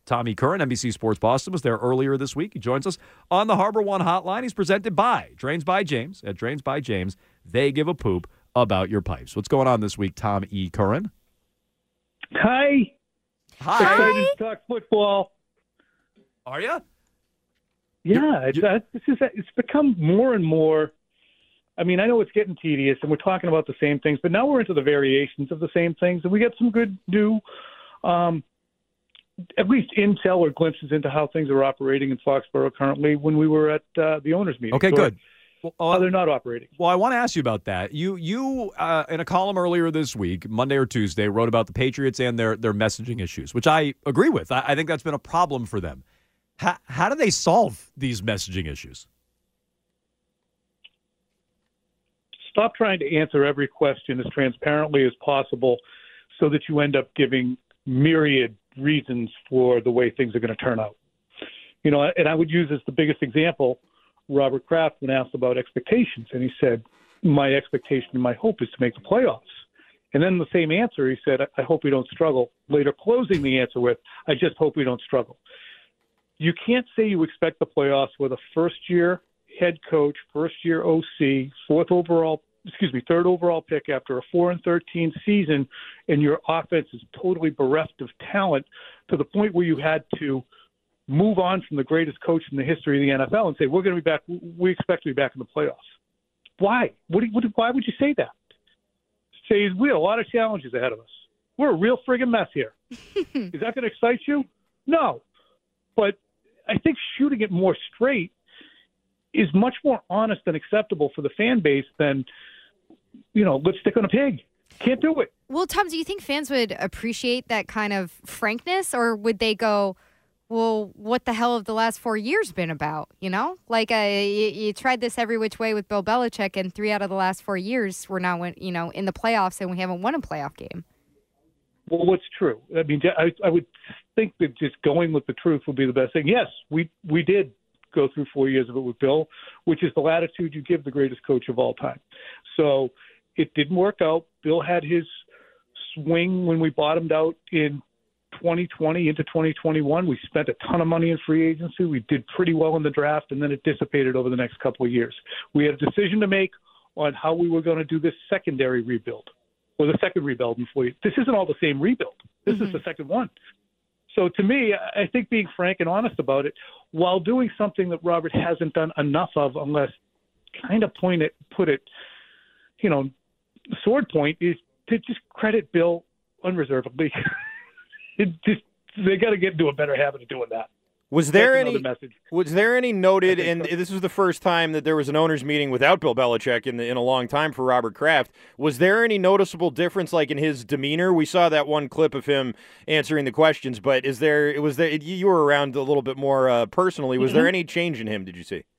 Tommy Curran, NBC Sports Boston, was there earlier this week. He joins us on the Harbor One Hotline. He's presented by Drains by James. At Drains by James, they give a poop about your pipes. What's going on this week, Tom E. Curran? Hi. Excited to talk football. Are you? Yeah, it's become more and more. I mean, I know it's getting tedious, and we're talking about the same things, but now we're into the variations of the same things, and we get some good new, at least intel or glimpses into how things are operating in Foxborough currently when we were at the owners' meeting. Okay, good. Well, they're not operating. Well, I want to ask you about that. You in a column earlier this week, Monday or Tuesday, wrote about the Patriots and their messaging issues, which I agree with. I think that's been a problem for them. How do they solve these messaging issues? Stop trying to answer every question as transparently as possible so that you end up giving myriad reasons for the way things are going to turn out. You know, and I would use as the biggest example Robert Kraft when asked about expectations, and he said, my expectation and my hope is to make the playoffs. And then the same answer, he said, I hope we don't struggle. Later closing the answer with, I just hope we don't struggle. You can't say you expect the playoffs with a first-year head coach, first-year OC, third overall pick after a 4-13 season, and your offense is totally bereft of talent to the point where you had to move on from the greatest coach in the history of the NFL and say, we're going to be back. We expect to be back in the playoffs. Why? Why would you say that? Say, we have a lot of challenges ahead of us. We're a real friggin' mess here. Is that going to excite you? No. But I think shooting it more straight is much more honest and acceptable for the fan base than, let's stick on a pig. Can't do it. Well, Tom, do you think fans would appreciate that kind of frankness, or would they go, well, what the hell have the last 4 years been about? Like you tried this every which way with Bill Belichick, and 3 out of the last 4 years we're now, in the playoffs, and we haven't won a playoff game. Well, what's true? I mean, I would think that just going with the truth would be the best thing. Yes, we did go through 4 years of it with Bill, which is the latitude you give the greatest coach of all time. So it didn't work out. Bill had his swing when we bottomed out in 2020 into 2021. We spent a ton of money in free agency. We did pretty well in the draft, and then it dissipated over the next couple of years. We had a decision to make on how we were going to do this secondary rebuild, or the second rebuild in 4 years. This isn't all the same rebuild. This is the second one. So to me, I think being frank and honest about it, while doing something that Robert hasn't done enough of, unless kind of put it, sword point, is to just credit Bill unreservedly. They got to get into a better habit of doing that. Was there any noted, and this was the first time that there was an owners meeting without Bill Belichick in a long time for Robert Kraft. Was there any noticeable difference, like in his demeanor? We saw that one clip of him answering the questions, but you were around a little bit more personally. Was there any change in him? Did you see?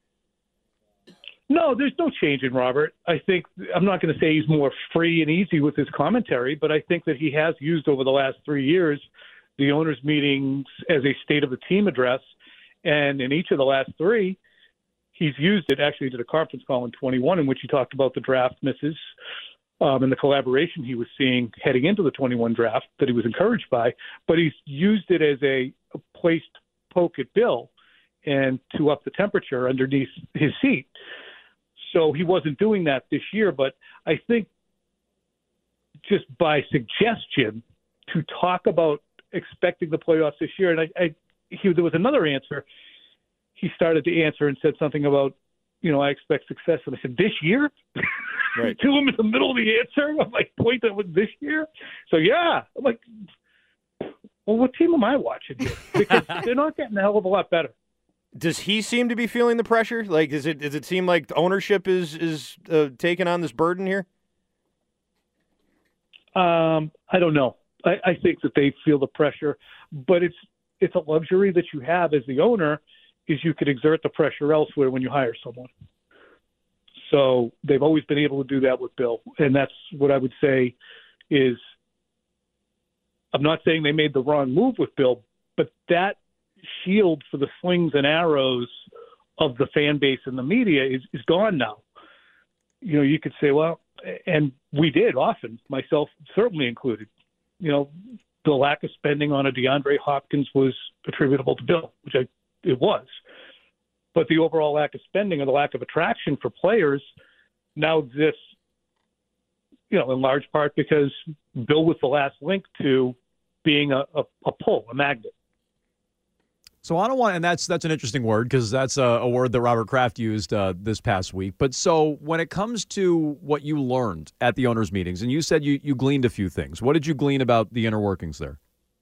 No, there's no change in Robert. I think I'm not going to say he's more free and easy with his commentary, but I think that he has used over the last 3 years the owners' meetings as a state of the team address. And in each of the last 3, he's used it. Actually, he did a conference call in 21 in which he talked about the draft misses and the collaboration he was seeing heading into the 21 draft that he was encouraged by. But he's used it as a place to poke at Bill and to up the temperature underneath his seat. So he wasn't doing that this year. But I think just by suggestion to talk about expecting the playoffs this year, and there was another answer. He started to answer and said something about, I expect success. And I said, this year? Right. To him in the middle of the answer? I'm like, point that was this year? So, yeah. I'm like, well, what team am I watching here? Because they're not getting a hell of a lot better. Does he seem to be feeling the pressure? Like, does it seem like ownership is taking on this burden here? I don't know. I think that they feel the pressure, but it's a luxury that you have as the owner, is you could exert the pressure elsewhere when you hire someone. So they've always been able to do that with Bill, and that's what I would say is, I'm not saying they made the wrong move with Bill, but that shield for the slings and arrows of the fan base and the media is gone now. You could say, well, and we did often, myself certainly included, the lack of spending on a DeAndre Hopkins was attributable to Bill, it was. But the overall lack of spending or the lack of attraction for players now exists, in large part because Bill was the last link to being a pull, a magnet. So I don't want, and that's an interesting word because that's a word that Robert Kraft used this past week. But so when it comes to what you learned at the owners' meetings, and you said you gleaned a few things. What did you glean about the inner workings there?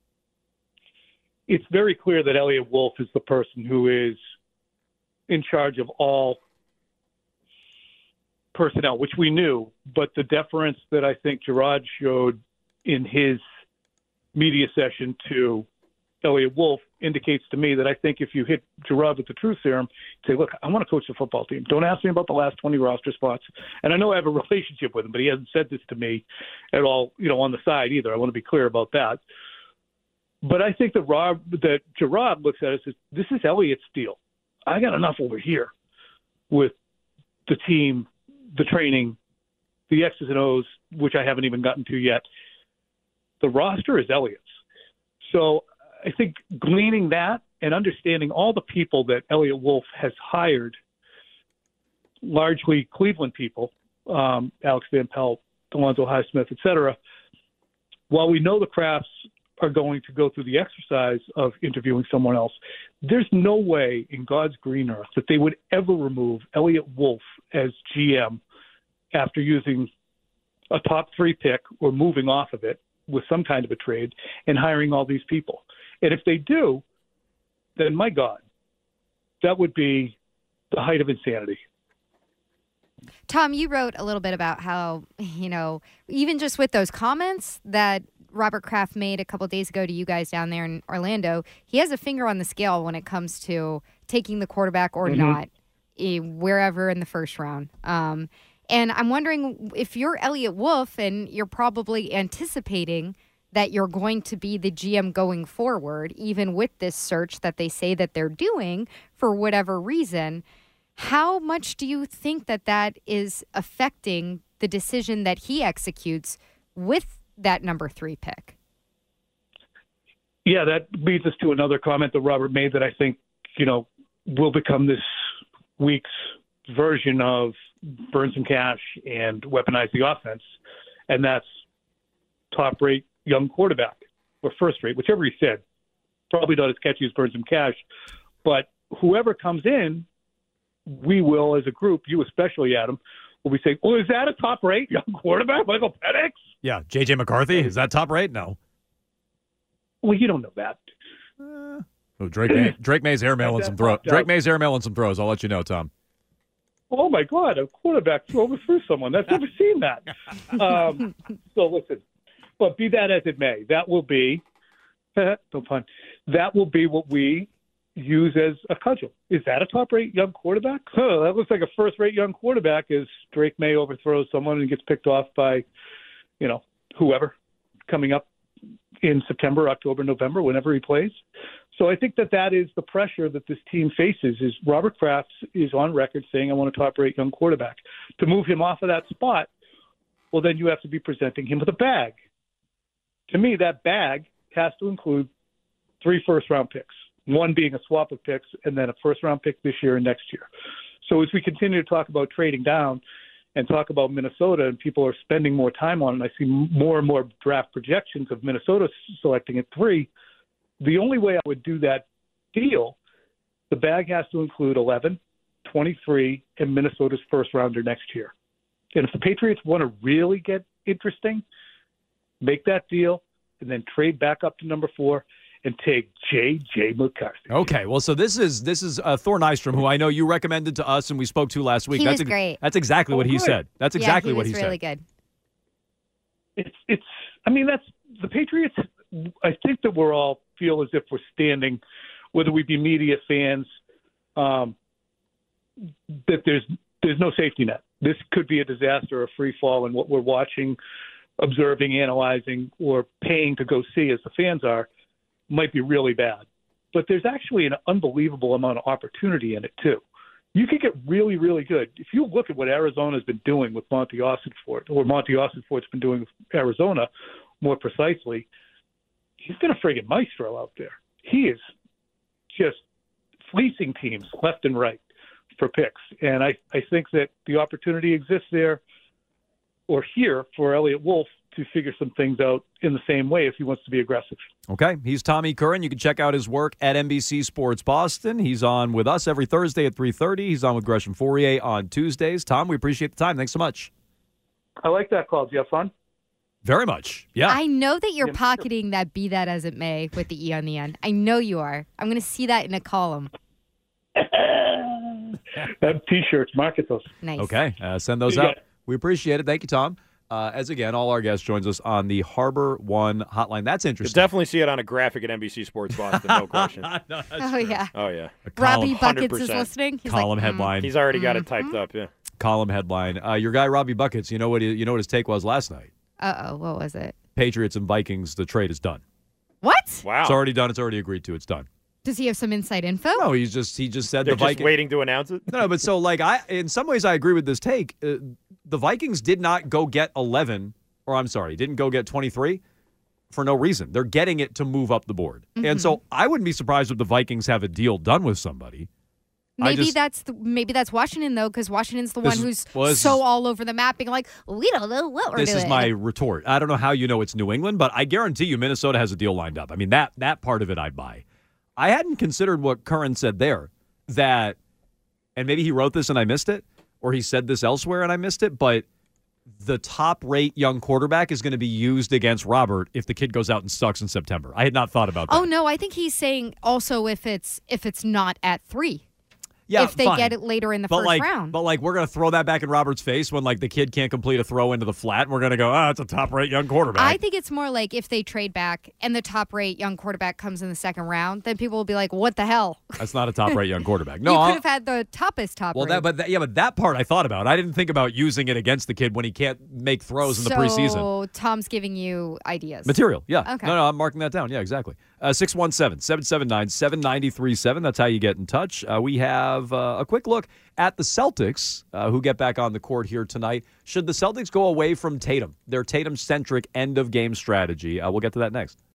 It's very clear that Elliot Wolf is the person who is in charge of all personnel, which we knew, but the deference that I think Gerard showed in his media session to Elliot Wolf indicates to me that I think if you hit Gerard with the truth serum, say, look, I want to coach the football team. Don't ask me about the last 20 roster spots. And I know I have a relationship with him, but he hasn't said this to me at all, on the side either. I want to be clear about that. But I think that Gerard looks at it and says, this is Elliot's deal. I got enough over here with the team, the training, the X's and O's, which I haven't even gotten to yet. The roster is Elliot's. So I think gleaning that and understanding all the people that Elliot Wolf has hired, largely Cleveland people, Alex Van Pelt, Alonzo Highsmith, et cetera, while we know the Crafts are going to go through the exercise of interviewing someone else, there's no way in God's green earth that they would ever remove Elliot Wolf as GM after using a top 3 pick or moving off of it with some kind of a trade and hiring all these people. And if they do, then my God, that would be the height of insanity. Tom, you wrote a little bit about how, even just with those comments that Robert Kraft made a couple days ago to you guys down there in Orlando, he has a finger on the scale when it comes to taking the quarterback or not, wherever in the first round. And I'm wondering if you're Elliot Wolf and you're probably anticipating that you're going to be the GM going forward, even with this search that they say that they're doing for whatever reason, how much do you think that is affecting the decision that he executes with that number 3 pick? Yeah, that leads us to another comment that Robert made that I think, will become this week's version of burn some cash and weaponize the offense. And that's top rate young quarterback or first rate, whichever he said. Probably not as catchy as burn some cash. But whoever comes in, we will, as a group, you especially, Adam, will be saying, is that a top rate young quarterback, Michael Penix? Yeah, J.J. McCarthy, is that top rate? No. Well, you don't know that. Drake May's airmailing some throws. Drake May's airmailing some throws. I'll let you know, Tom. Oh, my God, a quarterback threw through someone. I've never seen that. So, listen, but be that as it may, that will be no pun. That will be what we use as a cudgel. Is that a top-rate young quarterback? That looks like a first-rate young quarterback as Drake May overthrows someone and gets picked off by, whoever coming up in September, October, November, whenever he plays. So I think that is the pressure that this team faces. Is Robert Kraft is on record saying, I want a top-rate young quarterback. To move him off of that spot, well, then you have to be presenting him with a bag. To me, that bag has to include 3 first-round picks, one being a swap of picks and then a first-round pick this year and next year. So as we continue to talk about trading down and talk about Minnesota and people are spending more time on it, I see more and more draft projections of Minnesota selecting at 3. The only way I would do that deal, the bag has to include 11, 23, and Minnesota's first-rounder next year. And if the Patriots want to really get interesting, make that deal and then trade back up to number 4 and take J.J. McCarthy. Okay, well, so this is Thor Nystrom, who I know you recommended to us and we spoke to last week. He was great. That's exactly what he said. That's exactly what he said. He was really good. That's the Patriots. I think that we're all feel as if we're standing, whether we be media fans, that there's no safety net. This could be a disaster, a free fall, and what we're watching, observing, analyzing, or paying to go see as the fans are, might be really bad. But there's actually an unbelievable amount of opportunity in it, too. You could get really, really good. If you look at what Arizona's been doing with Monty Ossenfort, or Monty Ossenfort's been doing with Arizona more precisely, he's been a friggin' maestro out there. He is just fleecing teams left and right for picks. And I think that the opportunity exists there or here for Elliot Wolf to figure some things out in the same way if he wants to be aggressive. Okay. He's Tommy Curran. You can check out his work at NBC Sports Boston. He's on with us every Thursday at 3:30. He's on with Gresham Fourier on Tuesdays. Tom, we appreciate the time. Thanks so much. I like that call. Did you have fun? Very much. Yeah. I know that you're pocketing that "be that as it may" with the E on the end. I know you are. I'm going to see that in a column. That T-shirts, market those. Nice. Okay. Send those out. We appreciate it. Thank you, Tom. As again, all our guests joins us on the Harbor One hotline. That's interesting. You'll definitely see it on a graphic at NBC Sports Boston, no question. No, Oh, yeah. Oh, yeah. Robbie Buckets 100%. is listening. He's Column like, headline. He's already got it typed up, yeah. Column headline. Your guy, Robbie Buckets, you know what his take was last night? Uh-oh, what was it? Patriots and Vikings, the trade is done. What? Wow. It's already done. It's already agreed to. It's done. Does he have some inside info? No, he just said They're the just Vikings. waiting to announce it? No, but so in some ways I agree with this take. The Vikings did not go get 11, or I'm sorry, didn't go get 23 for no reason. They're getting it to move up the board. Mm-hmm. And so I wouldn't be surprised if the Vikings have a deal done with somebody. Maybe that's Washington, though, because Washington's the one who's so all over the map, being like, we don't know what we're doing. This is my retort. I don't know how you know it's New England, but I guarantee you Minnesota has a deal lined up. I mean, that part of it I'd buy. I hadn't considered what Curran said there, that, and maybe he wrote this and I missed it, or he said this elsewhere and I missed it, but the top-rate young quarterback is going to be used against Robert if the kid goes out and sucks in September. I had not thought about that. Oh, no, I think he's saying also if it's not at 3. Yeah, if they fine. get it later in the first round. But we're going to throw that back in Robert's face when the kid can't complete a throw into the flat, and we're going to go, it's a top-rate young quarterback. I think it's more like if they trade back and the top-rate young quarterback comes in the second round, then people will be like, what the hell? That's not a top-rate young quarterback. No, you could have had the top rate. But that part I thought about. I didn't think about using it against the kid when he can't make throws in the preseason. So Tom's giving you ideas. Material, yeah. Okay. No, I'm marking that down. Yeah, exactly. 617-779-7937. That's how you get in touch. We have a quick look at the Celtics, who get back on the court here tonight. Should the Celtics go away from Tatum, their Tatum-centric end-of-game strategy? We'll get to that next.